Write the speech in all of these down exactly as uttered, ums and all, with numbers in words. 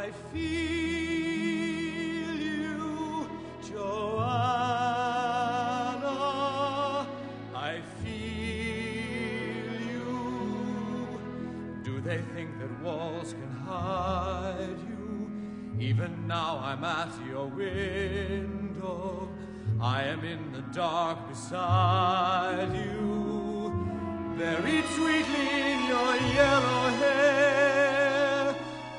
I feel you, Joanna. I feel you. Do they think that walls can hide you? Even now I'm at your window. I am in the dark beside you, buried sweetly in your yellow hair,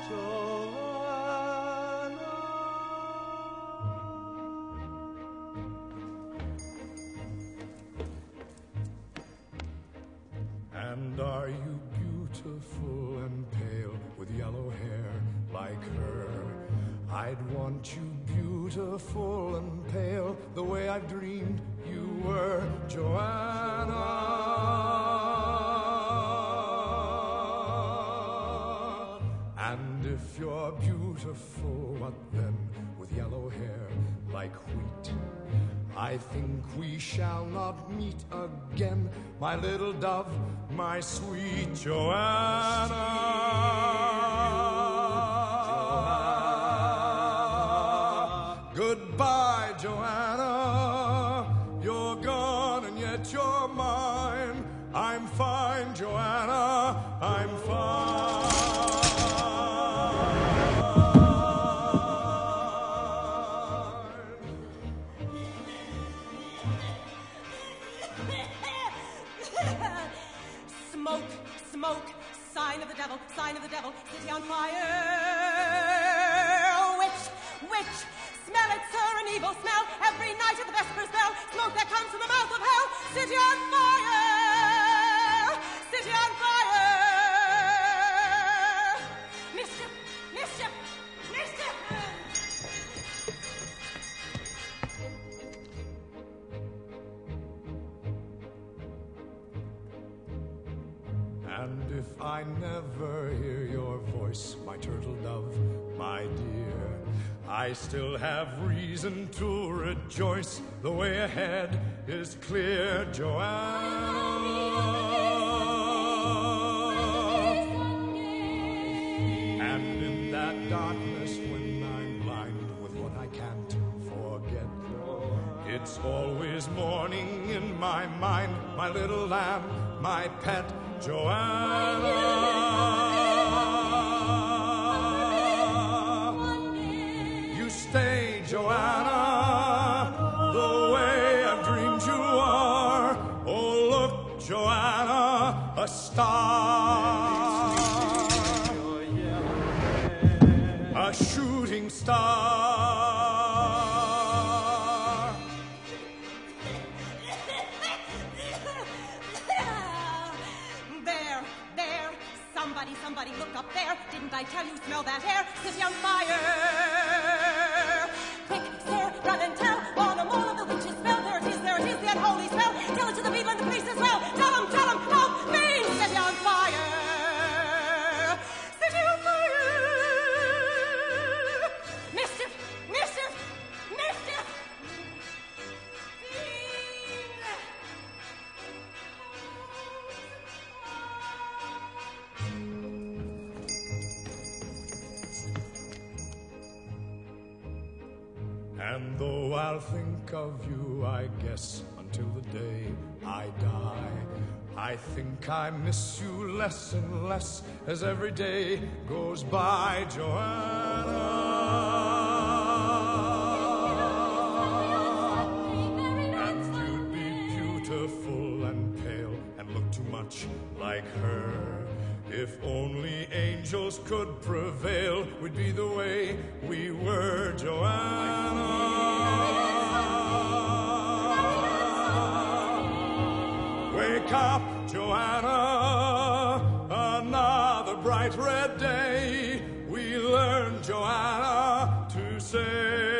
Joanna. And are you beautiful and pale with yellow hair like her? I'd want you beautiful and pale the way I've dreamed you were, Joanna. And if you're beautiful, what then with yellow hair like wheat? I think we shall not meet again, my little dove, my sweet Joanna. Goodbye, Joanna. You're gone and yet you're mine. I'm fine, Joanna. I'm fine. Smoke, smoke, sign of the devil, sign of the devil, city on fire. Witch, witch, smell it, sir, an evil smell. Every night at the Vespers bell, smoke that comes from the mouth of hell. City on fire, city on fire. Mischief, mischief, mischief. And if I never hear your voice, my turtle dove, my dear, I still have reason to rejoice. The way ahead is clear, Joanna. And in that darkness when I'm blind with what I can't forget, it's always morning in my mind, my little lamb, my pet, Joanna. You stay, Joanna, the way I've dreamed you are. Oh, look, Joanna, a star, a shooting star. Somebody, somebody, look up there. Didn't I tell you, smell that air? City on fire. Quick, sir, run and tell. All the more of the witch's spell. There it is, there it is, the unholy spell. Tell it to the beadle and the priest as well. Tell them, tell them, help me. City on fire. City on fire. Mischief, mischief, mischief. And though I'll think of you, I guess, until the day I die, I think I miss you less and less as every day goes by, Joanna. And you'd be beautiful and pale and look too much like her. If only angels could prevail, we'd be the way we were, Joanna. Wake up, Joanna, another bright red day. We learn, Joanna, to say